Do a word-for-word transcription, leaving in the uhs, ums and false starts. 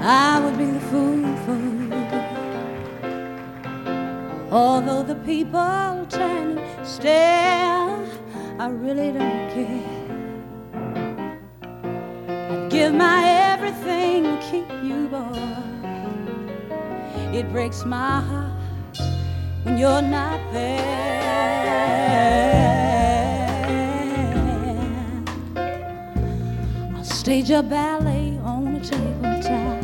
I would be the fool for you. Although the people turn and stare, I really don't care. I'd give my everything to keep you, boy. It breaks my heart when you're not there. I'll stage a ballet